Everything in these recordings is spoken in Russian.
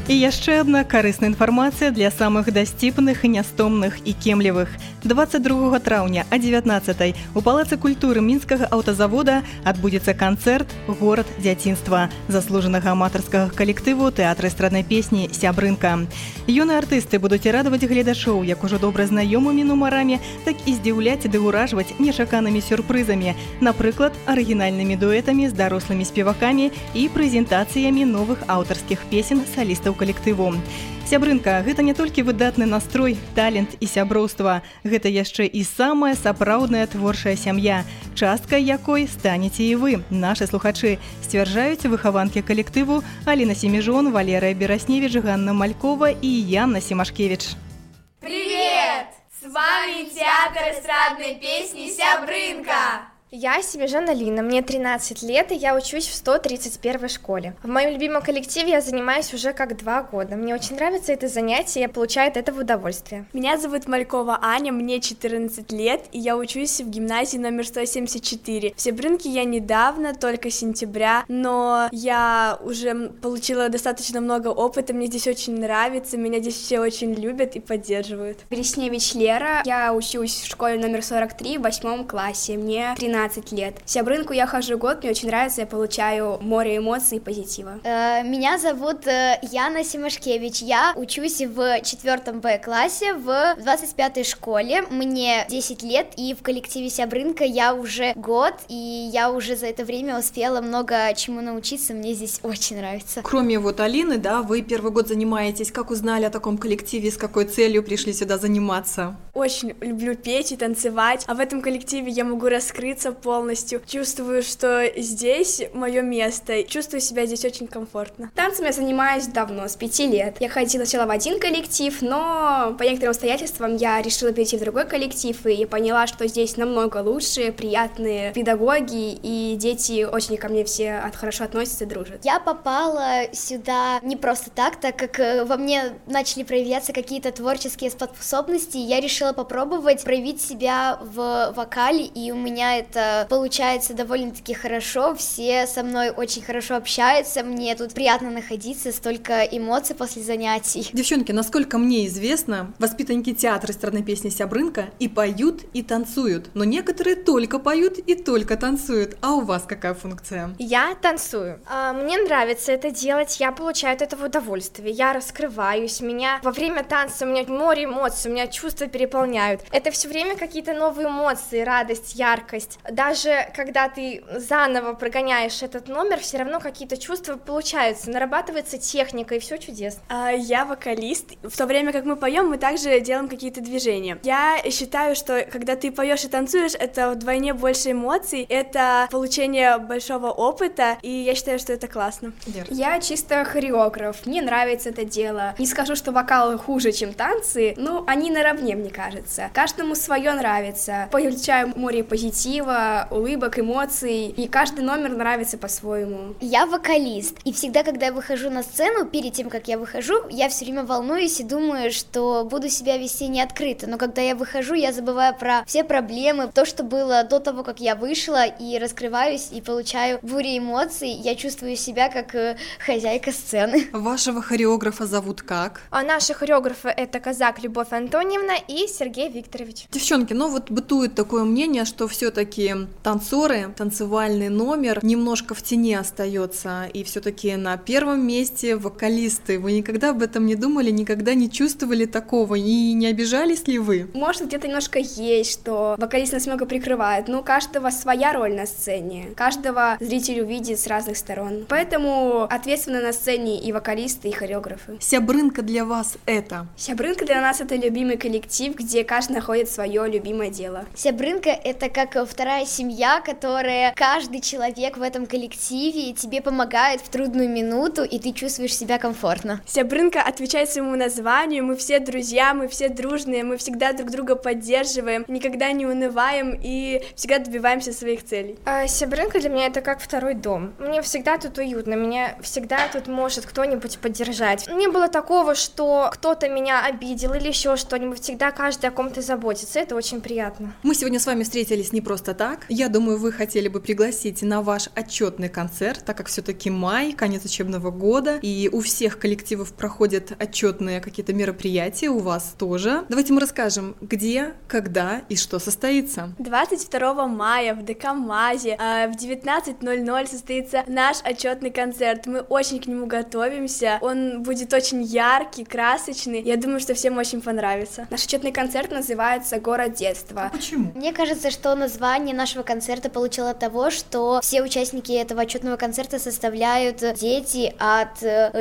І яшчэ адна карысная інфармацыя для самых дасціпных, нястомных і кемлівых. 22 траўня о 19 у Палацы культуры Мінскага аўтазавода адбудзецца канцэрт «Горад дзяцінства» заслужанага аматарскага калектыву тэатра эстраднай песні «Сябрынка». Юныя артысты будуць радаваць гледачоў як ужо добра знаёмымі нумарамі, так і здзіўляць ды ўражваць нечаканымі сюрпрызамі, напрыклад, арыгінальнымі дуэтамі з дарослымі спевакамі і прэзентацыямі новых аўтарскіх песен салістаў калектыву. Сябрынка – гэта не толькі выдатны настрой, талент і сяброўства. Гэта яшчэ і самая сапраўдная творчая сям'я, часткай якой станеце і вы, нашы слухачы, сцвярджаюць выхаванкі калектыву Аліна Семежон, Валерыя Берасневіч, Ганна Малькова і Янна Семашкевич. Привет! С вами театр эстрадной песни «Сябрынка». Я Семежон Алина, мне 13 лет, и я учусь в 131 школе. В моем любимом коллективе я занимаюсь уже как 2 года. Мне очень нравится это занятие, я получаю от этого удовольствие. Меня зовут Малькова Аня, мне 14 лет, и я учусь в гимназии номер 174. В Сябрынке я недавно, только с сентября, но я уже получила достаточно много опыта, мне здесь очень нравится, меня здесь все очень любят и поддерживают. Бересневич Лера, я учусь в школе номер 43 в 8 классе, мне 13 лет. В Сябрынку я хожу год, мне очень нравится, я получаю море эмоций и позитива. Меня зовут Яна Семашкевич, я учусь в 4 Б-классе в 25-й школе, мне 10 лет, и в коллективе Сябрынка я уже год, и я уже за это время успела много чему научиться, мне здесь очень нравится. Кроме вот Алины, да, вы первый год занимаетесь, как узнали о таком коллективе, с какой целью пришли сюда заниматься? Очень люблю петь и танцевать, а в этом коллективе я могу раскрыться полностью. Чувствую, что здесь мое место, чувствую себя здесь очень комфортно. Танцем я занимаюсь давно, с 5 лет. Я ходила сначала в один коллектив, но по некоторым обстоятельствам я решила перейти в другой коллектив, и я поняла, что здесь намного лучше, приятные педагоги, и дети очень ко мне все хорошо относятся и дружат. Я попала сюда не просто так как во мне начали проявляться какие-то творческие способности, я решила попробовать проявить себя в вокале, и у меня это получается довольно-таки хорошо, все со мной очень хорошо общаются, мне тут приятно находиться, столько эмоций после занятий. Девчонки, насколько мне известно, воспитанники театра эстрадной песни «Сябрынка» и поют, и танцуют, но некоторые только поют и только танцуют. А у вас какая функция? Я танцую. Мне нравится это делать, я получаю от этого удовольствие, я раскрываюсь, во время танца у меня море эмоций, у меня чувства переполняют. Это все время какие-то новые эмоции, радость, яркость. Даже когда ты заново прогоняешь этот номер, все равно какие-то чувства получаются, нарабатывается техника, и все чудесно. Я вокалист. В то время как мы поем, мы также делаем какие-то движения. Я считаю, что когда ты поешь и танцуешь, это вдвойне больше эмоций, это получение большого опыта, и я считаю, что это классно. Я чисто хореограф, мне нравится это дело. Не скажу, что вокал хуже, чем танцы, но они наравне, мне кажется. Каждому свое нравится. Получаю море позитива, улыбок, эмоций, и каждый номер нравится по-своему. Я вокалист, и всегда, когда я выхожу на сцену, перед тем, как я выхожу, я все время волнуюсь и думаю, что буду себя вести не открыто, но когда я выхожу, я забываю про все проблемы, то, что было до того, как я вышла, и раскрываюсь, и получаю бурю эмоций, я чувствую себя как хозяйка сцены. Вашего хореографа зовут как? Наши хореографы — это Казак Любовь Антоньевна и Сергей Викторович. Девчонки, вот бытует такое мнение, что все-таки танцоры, танцевальный номер немножко в тени остается, и все-таки на первом месте вокалисты. Вы никогда об этом не думали, никогда не чувствовали такого, и не обижались ли вы? Может, где-то немножко есть, что вокалист нас много прикрывает, но у каждого своя роль на сцене, каждого зритель увидит с разных сторон, поэтому ответственны на сцене и вокалисты, и хореографы. Сябрынка для вас это? Сябрынка для нас — это любимый коллектив, где каждый находит свое любимое дело. Сябрынка — это как вторая семья, которая каждый человек в этом коллективе тебе помогает в трудную минуту, и ты чувствуешь себя комфортно. Сябрынка отвечает своему названию, мы все друзья, мы все дружные, мы всегда друг друга поддерживаем, никогда не унываем и всегда добиваемся своих целей. Сябрынка для меня — это как второй дом. Мне всегда тут уютно, меня всегда тут может кто-нибудь поддержать. Не было такого, что кто-то меня обидел или еще что-нибудь, всегда каждый каждый о ком-то заботится, это очень приятно. Мы сегодня с вами встретились не просто так. Я думаю, вы хотели бы пригласить на ваш отчетный концерт, так как все-таки май, конец учебного года, и у всех коллективов проходят отчетные какие-то мероприятия, у вас тоже. Давайте мы расскажем, где, когда и что состоится. 22 мая в ДК МАЗе в 19:00 состоится наш отчетный концерт. Мы очень к нему готовимся. Он будет очень яркий, красочный. Я думаю, что всем очень понравится. Наш отчетный концерт называется «Город детства». Почему? Мне кажется, что название нашего концерта получило от того, что все участники этого отчетного концерта составляют дети от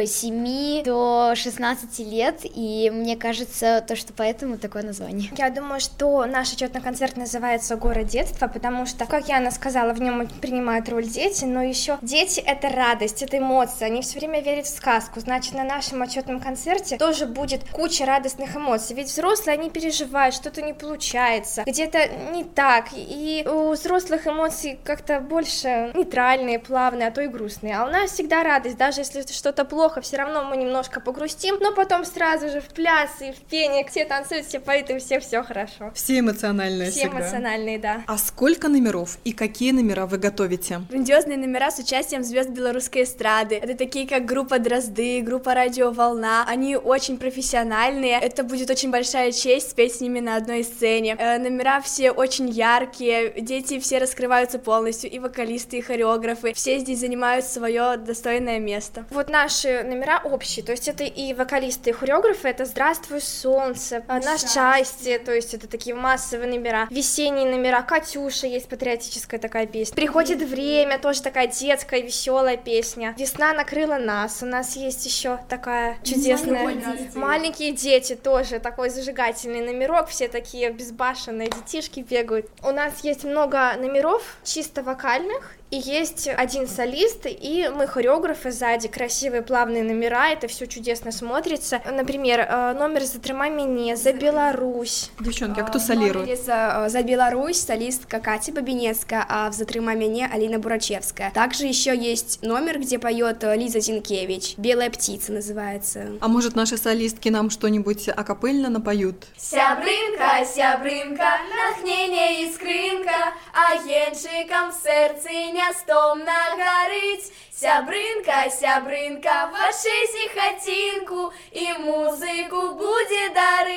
7 до 16 лет, и мне кажется, что поэтому такое название. Я думаю, что наш отчетный концерт называется «Город детства», потому что, как Яна сказала, в нем принимают роль дети, но еще дети — это радость, это эмоции, они все время верят в сказку, значит, на нашем отчетном концерте тоже будет куча радостных эмоций, ведь взрослые, они переживают, что-то не получается, где-то не так, и у взрослых эмоций как-то больше нейтральные, плавные, а то и грустные, а у нас всегда радость, даже если что-то плохо, все равно мы немножко погрустим, но потом сразу же в пляс и в пение, все танцуют, все поют, и все хорошо. Все эмоциональные Все всегда. эмоциональные, да. А сколько номеров и какие номера вы готовите? Грандиозные номера с участием звезд белорусской эстрады. Это такие, как группа «Дрозды», группа «Радио Волна». Они очень профессиональные. Это будет очень большая честь спеть с ними на одной сцене. Номера все очень яркие, дети все раскрываются полностью, и вокалисты, и хореографы. Все здесь занимают свое достойное место. Вот наши номера общие, то есть это и вокалисты, и хореографы, это «Здравствуй, солнце», «Наше счастье», то есть это такие массовые номера, весенние номера, «Катюша» есть патриотическая такая песня, «Приходит время», тоже такая детская, веселая песня, «Весна накрыла нас», у нас есть еще такая чудесная, «Маленькие дети», тоже такой зажигательный номерок, все такие безбашенные детишки бегают. У нас есть много номеров чисто вокальных, и есть один солист, и мы хореографы сзади, красивые плавные номера, это все чудесно смотрится. Например, номер «За трьма мене», «За Беларусь». Девчонки, а кто солирует? За Беларусь солистка Катя Бабинецкая, а в «За трьма мене» Алина Бурачевская. Также еще есть номер, где поет Лиза Зинкевич, «Белая птица» называется. А может, наши солистки нам что-нибудь акапельно напоют? Сябрынка, сябрынка, натхнение іскринка, а єнчикам в серці нястомна горить. Сябрынка, сябрынка, вашей хатинку и музыку будет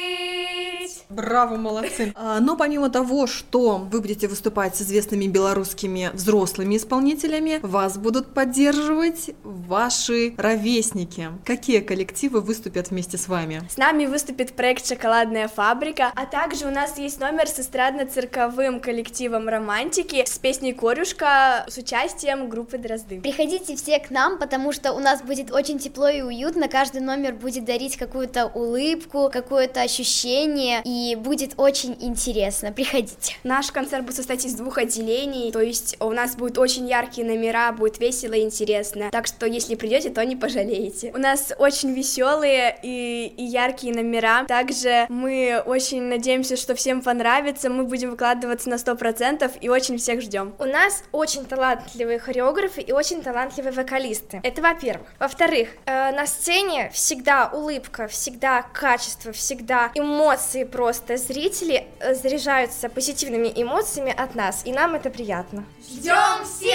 дарить. Браво, молодцы! Но помимо того, что вы будете выступать с известными белорусскими взрослыми исполнителями, вас будут поддерживать ваши ровесники. Какие коллективы выступят вместе с вами? С нами выступит проект «Шоколадная фабрика», а также у нас есть номер с эстрадно-цирковым коллективом «Романтики» с песней «Корюшка» с участием группы «Дрозды». Приходите все к нам, потому что у нас будет очень тепло и уютно, каждый номер будет дарить какую-то улыбку, какое-то ощущение, и будет очень интересно. Приходите. Наш концерт будет состоять из 2 отделений, то есть у нас будут очень яркие номера, будет весело и интересно, так что если придете, то не пожалеете. У нас очень веселые и яркие номера, также мы очень надеемся, что всем понравится, мы будем выкладываться на 100% и очень всех ждем. У нас очень талантливые хореографы и очень талантливые вокалисты. Это во-первых. Во-вторых, на сцене всегда улыбка, всегда качество, всегда эмоции просто. Зрители заряжаются позитивными эмоциями от нас, и нам это приятно. Ждем всех!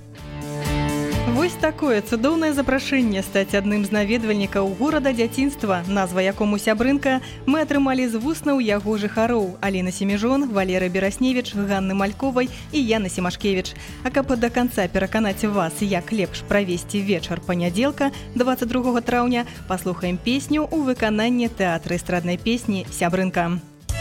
Вось такое цудоўнае запрашэнне стаць адным з наведвальнікаў горада дзяцінства, назва якому сябрынка, мы атрымалі з вуснаў яго жыхароў Аліна Семежон, Валера Берасневіч, Ганны Мальковай і Яна Семашкевіч. А каб да канца пераканаць вас, як лепш правесці вечар панядзелка 22 траўня, паслухаем песню ў выкананні тэатра эстраднай песні «Сябрынка».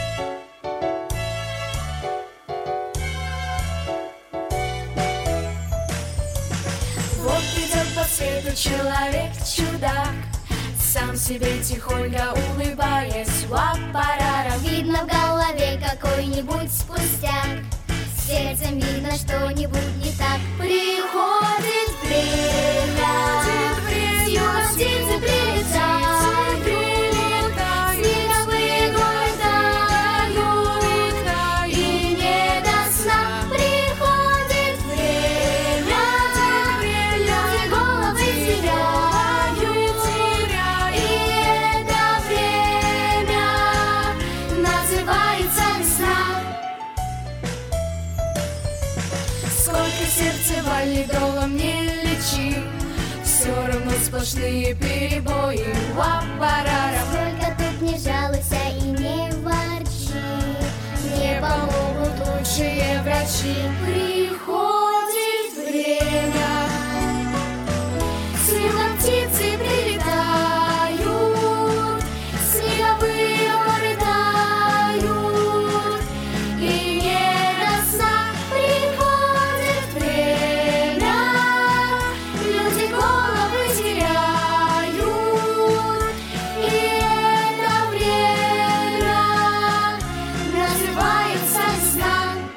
Человек-чудак, сам себе тихонько улыбаясь, лап-парара. Видно в голове какой-нибудь спустяк, с сердцем видно что-нибудь не так. Приходит время, с юга птицы прилетают, снеговые горы тают, и не до сна. Приходит время, люди головы теряют, и это время называется сплошные перебои. Уап-парарам. Сколько тут не жалуйся и не ворчи, не помогут Лучшие врачи. Приходит время, с югом птицы прилетают, снеговые горы тают, и не до сна приходит время, люди головы теряют, и это время называется весна.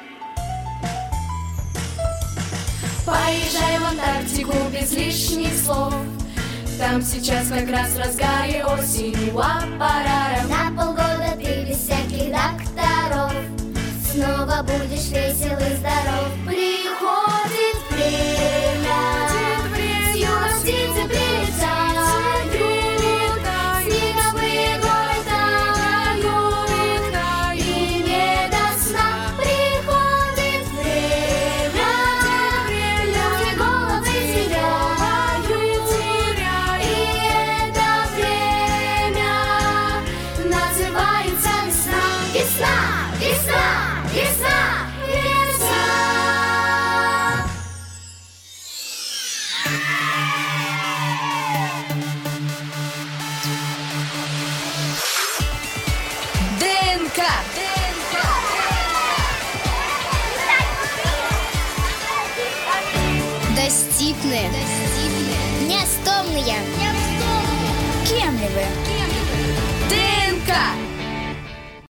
Поезжай в Антарктику без лишних слов, там сейчас как раз в разгаре осени. Уап-парарам. На полгода ты без всяких докторов снова будешь весел и здоров. Приходит время, с юга птицы прилетают, снеговые горы тают, и не до сна приходит время, люди головы теряют, и это время называется весна. Весна, весна, весна, весна. ДНК. Доступные. Неостомные. Кемлевые. ДНК.